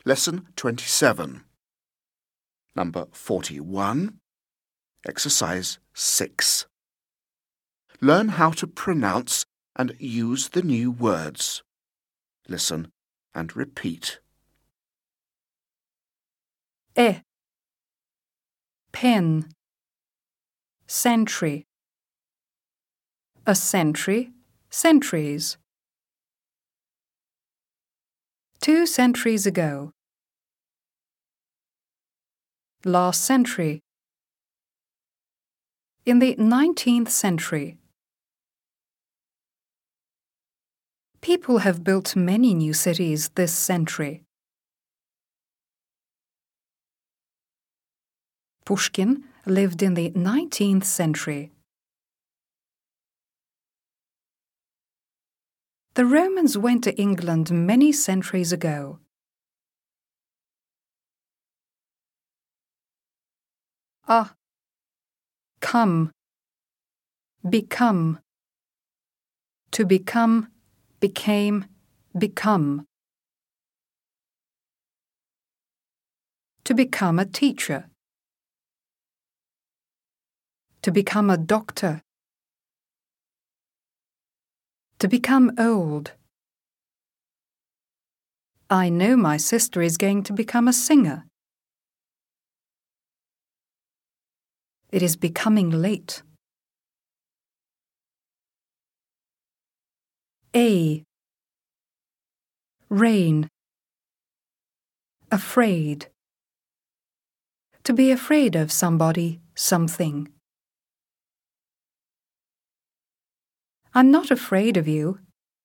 Lesson 27. Number 41. Exercise 6. Learn how to pronounce and use the new words. Listen and repeat. Pen. Century. A century, centuries. 2 centuries ago. Last century. In the 19th century. People have built many new cities this century. Pushkin lived in the 19th century. The Romans went to England many centuries ago. Come. Become. To become, became, become. To become a teacher. To become a doctor. To become old. I know my sister is going to become a singer. It is becoming late. Rain. Afraid. To be afraid of somebody, something. I'm not afraid of you.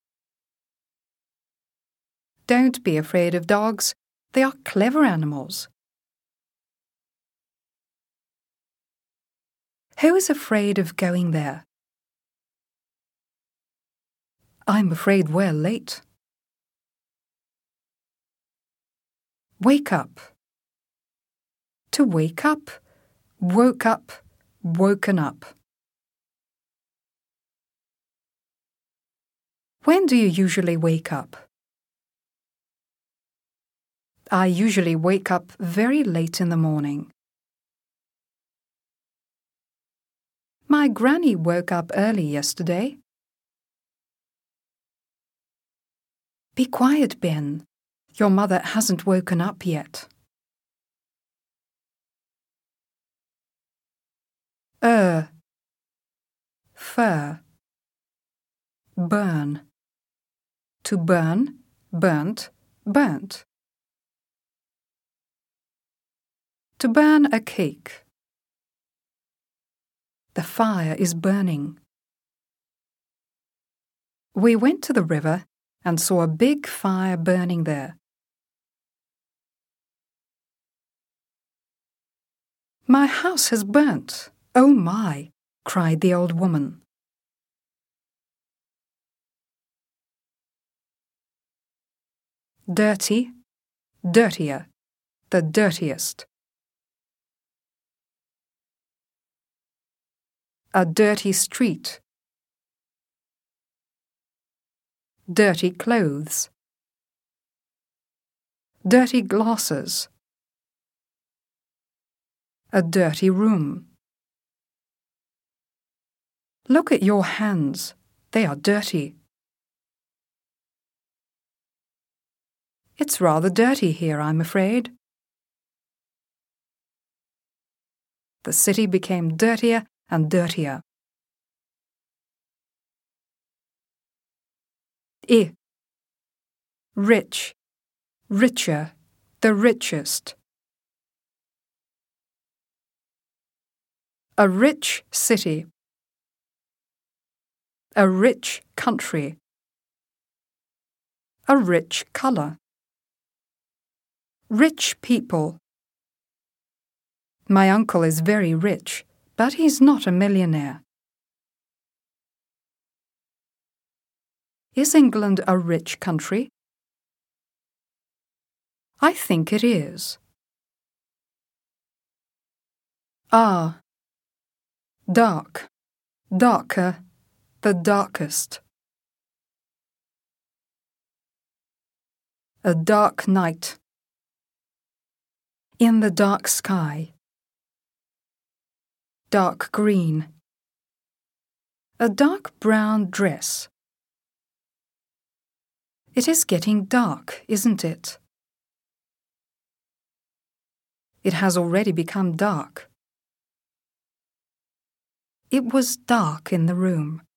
Don't be afraid of dogs. They are clever animals. Who is afraid of going there? I'm afraid we're late. Wake up. To wake up, woke up, woken up. When do you usually wake up? I usually wake up very late in the morning. My granny woke up early yesterday. Be quiet, Ben. Your mother hasn't woken up yet. Fur. Burn. To burn, burnt, burnt. To burn a cake. The fire is burning. We went to the river and saw a big fire burning there. My house has burnt. Oh my, cried the old woman. Dirty, dirtier, the dirtiest. A dirty street. Dirty clothes. Dirty glasses. A dirty room. Look at your hands. They are dirty. It's rather dirty here, I'm afraid. The city became dirtier and dirtier. Rich, richer, the richest. A rich city. A rich country. A rich colour. Rich people. My uncle is very rich, but he's not a millionaire. Is England a rich country? I think it is. Dark, darker, the darkest. A dark night. In the dark sky. Dark green. A dark brown dress. It is getting dark, isn't it? It has already become dark. It was dark in the room.